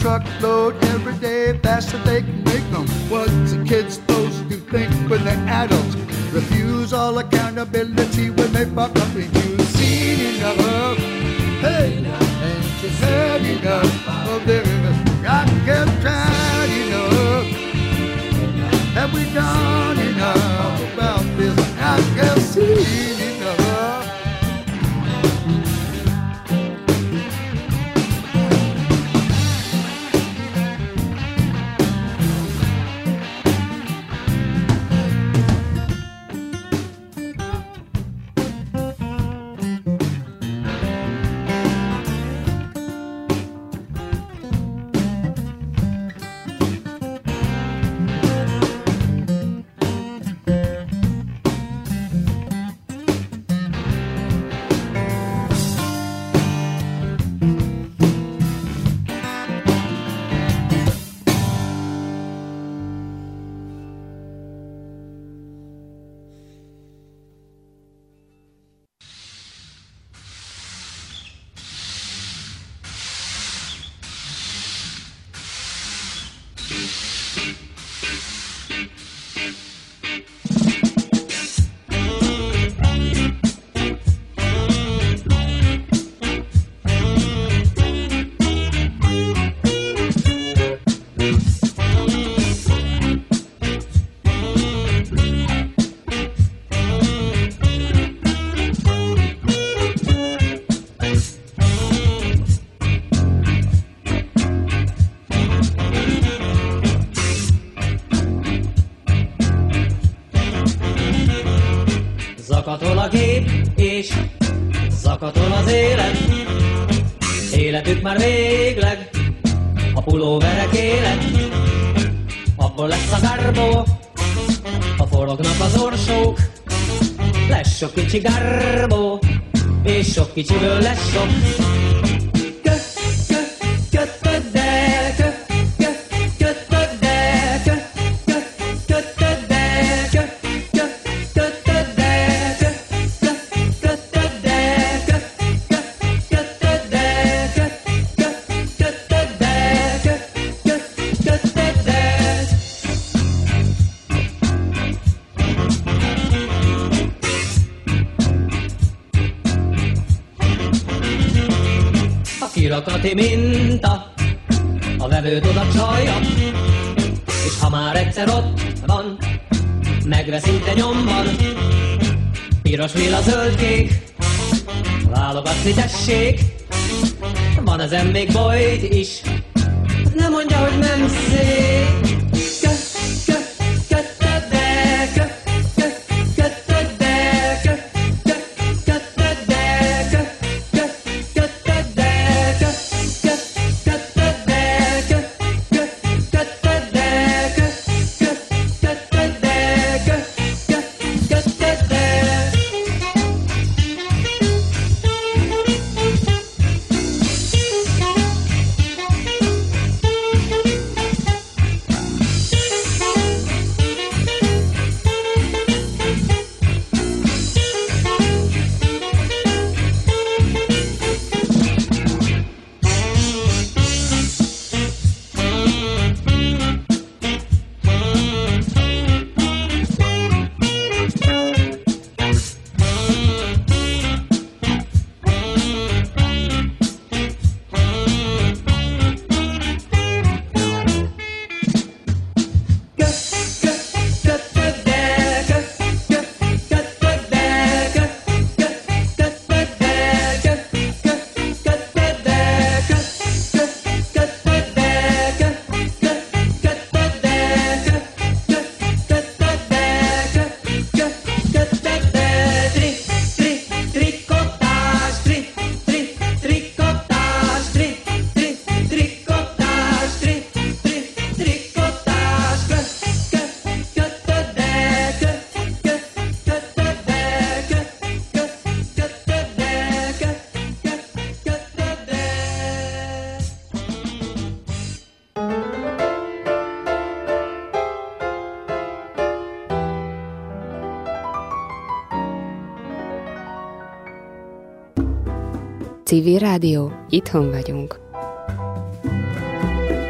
truckload every day, faster they can make them. What's a kid supposed to think when they're adults? Refuse all accountability when they fuck up and you seen enough. Hey, ain't you had enough of their innocence? I get tried enough. Have we done enough about this? I get seen enough. Zakatol a gép, és zakatol az élet. Életük már végleg, a pulóverek élet. Abból lesz a garbó, ha forognak az orsók. Lesz sok kicsi garbó, és sok kicsiből lesz sok. Kötöd el, kötöd el, kötöd el, kötöd el, kötöd el, kötöd el, kötöd el, kötöd el. A kirakati minta, a vevőd oda csalja, és ha már egyszer ott van, megvesz szinte nyomban. Piros, lila, zöld, kék, válogatni tessék. Van ezen még bojt is, ne mondja, hogy nem szép. Kötöd el, kötöd el, kötöd el, kötöd el, kötöd el, kötöd el, kötöd el, kötöd el. Civil Rádió, itthon vagyunk.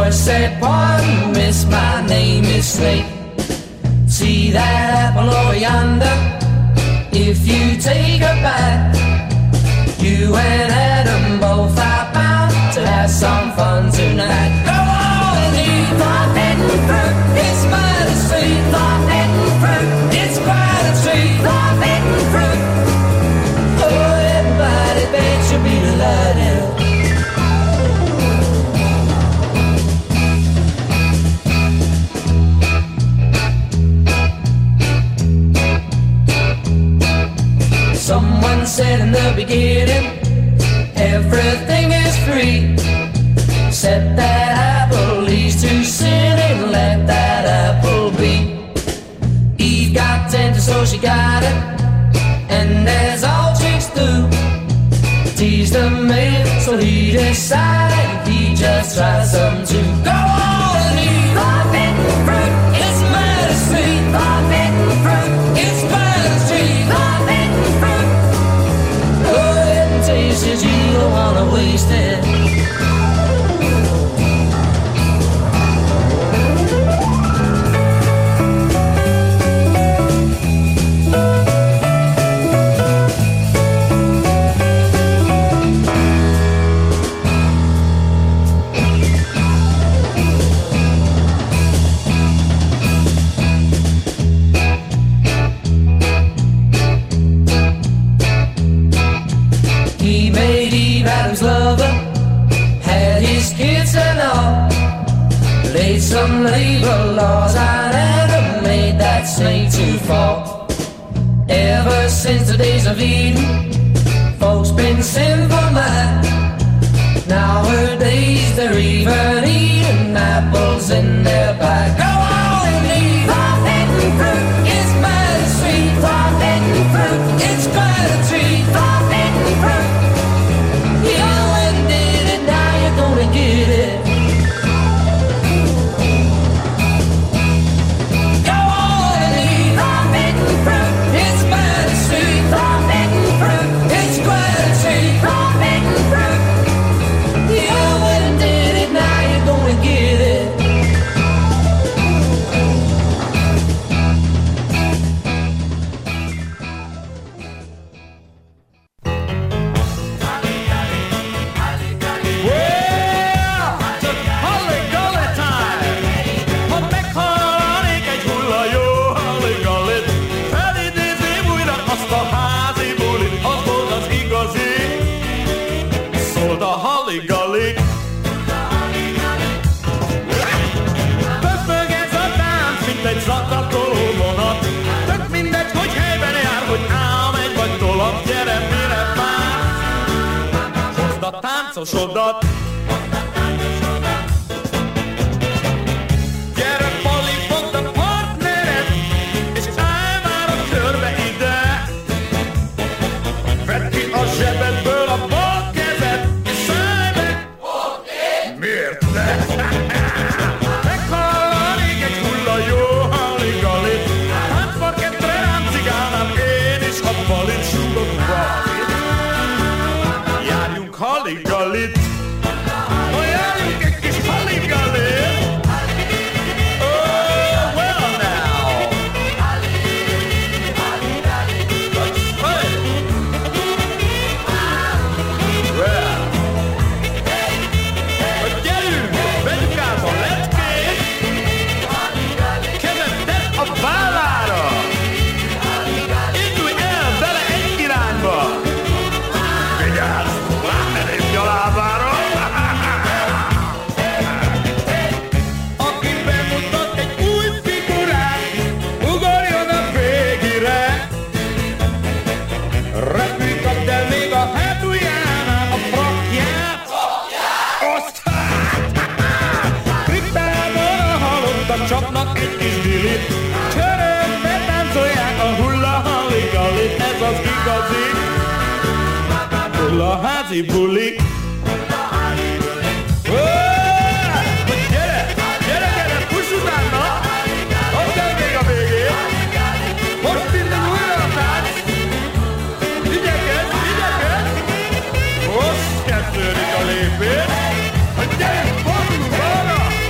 voice said, pardon, miss, my name is Snake. See that apple over yonder? If you take a bite, you and Adam both are bound to have some fun tonight. Go on and eat forbidden fruit, it's mighty sweet. Forbidden fruit, it's quite a treat. Forbidden fruit, oh, everybody bet you'll be delighted. Someone said in the beginning, everything is free, except that apple leads to sin, and let that apple be. Eve got tempted, so she got it, and as all chicks do, teased the man, so he decided he just tried some too. Go on and eat forbidden fruit, it's mighty sweet. Forbidden fruit, it's mighty sweet. Forbidden fruit, oh, it tastes, you don't wanna waste it. Some labor laws on Adam made that snake to fall. Ever since the days of Eden, folks been sinful mad. Nowadays they're even eating apples in their pie. Go on and eat forbidden fruit, it's mighty sweet. Forbidden fruit, it's quite a treat. Forbidden fruit, you already did it, now you're gonna get it. Táncosodat. Gyere, Pali, fogd a partnered, és állj már a körbe ide. Vedd ki a zsebedből a bal kezed, és szállj be. Miért ne? Meghallanék egy hulla jó haligalit, táncparkettre ráncigálnám én is, ha Palit súgok valamit. Járjunk haligalit, járjunk egy kis haligalit. Oh, well now. Hey. Well. Gyerünk, vegyük át a leckét, kezed tedd a vállára. Indulj el vele egy irányba. Vigyázz! A lábára. Aki bemutat egy új figurát, ugorjon a végére. Repülj, kapd el még a hátuljánál a frakját. Osztát! Kriptában a halottak csapnak egy kis dilit. Csörögve táncolják a hulla-haligalit. Ez az igazi hulla-házi buli. Gyere, fuss utána! Add el még a végén! Most indul újra a tánc! Igyekezz! Most kezdődik a lépés! Gyere, fordulj arra!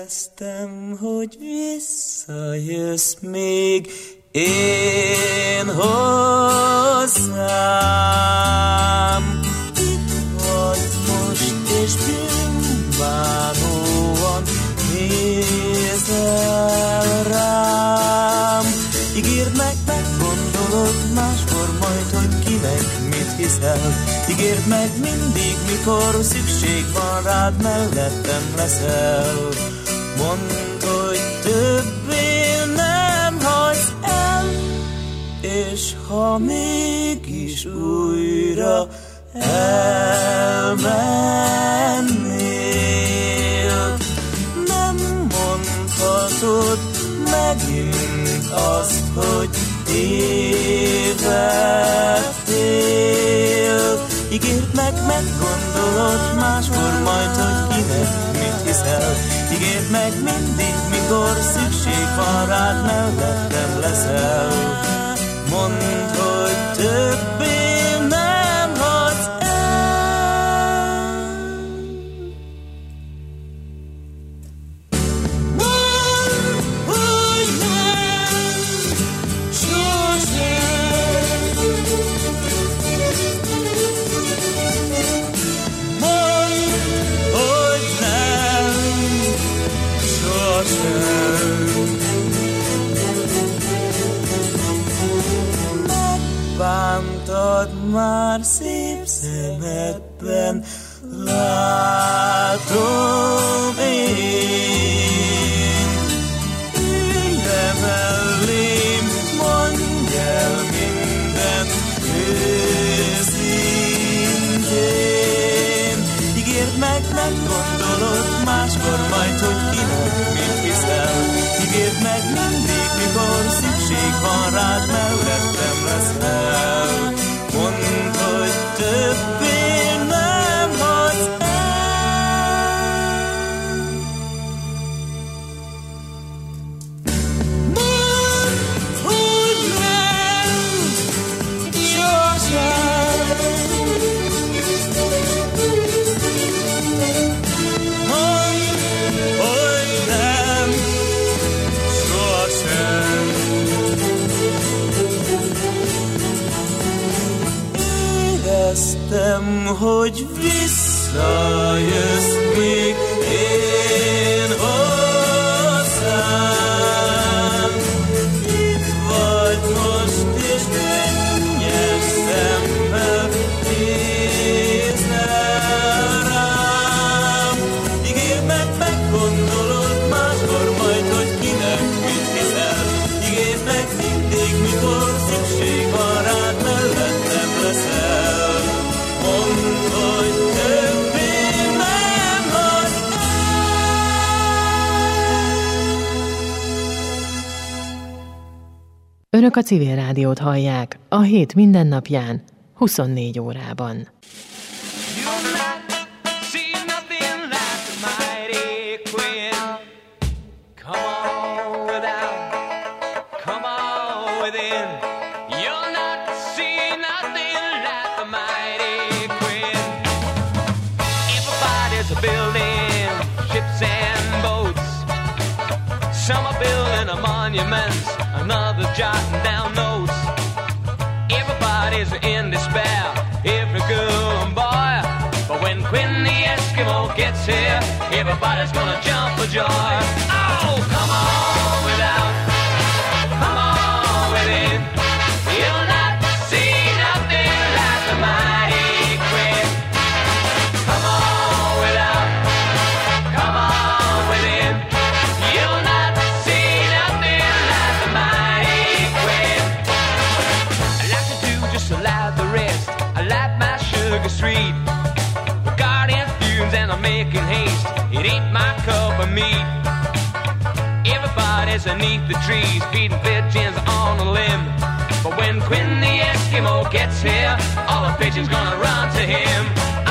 Éreztem, hogy visszajössz még én hozzám. Itt vagy most, és bűnbánóan nézel rám. Ígérd meg, meggondolod máskor majd, hogy kinek mit hiszel. Ígérd meg mindig, mikor szükség van rád, mellettem leszel. Mondd, hogy többé nem hagysz el, és ha mégis újra elmennél, nem mondhatod megint azt, hogy tévedtél. Ígérd meg, meggondolod máskor majd, hogy kinek mit hiszel. Ígérd meg mindig, mikor szükség van rád, mellettem leszel. Mondd, hogy többé nem hagysz el. Mondd, hogy nem, sosem. Mondd, hogy nem, sosem. Megbántad már szép szemedben, látom én. Ülj le mellém, mondj el mindent őszintén. Ígérd meg, meggondolod máskor majd, hogy kinek mit hiszel. Ígérd meg mindig, mikor szükség van rád, mellettem leszel. Mondd, hogy többé nem hagysz el. Mondd, hogy nem, sosem. Mondd, hogy nem, sosem. Éreztem, hogy visszajössz még én hozzám. Itt vagy most, és könnyes szemmel nézel rám. Ígérd meg, meggondolod máskor majd, hogy kinek mit hiszel. Ígérd meg mindig, mikor szükség van rád, mellettem leszel. Mondd, hogy többé nem hagysz el. Önök a Civil Rádiót hallják a hét mindennapján, 24 órában. Some are building a monuments, another jotting down notes. Everybody's in despair, every girl and boy. But when Quinn the Eskimo gets here, everybody's gonna jump for joy. Oh, come on without, come on within. You'll not see nothing like the mighty Quinn. Come on without, come on within. You'll not see nothing like the mighty Quinn. I like to do just like the rest. I like my sugar sweet. The guardian fumes and I'm making haste. It ain't my cup of meat. Everybody's beneath the trees, feeding pigeons on a limb. But when Quinn the Eskimo gets here, all the pigeons gonna run to him.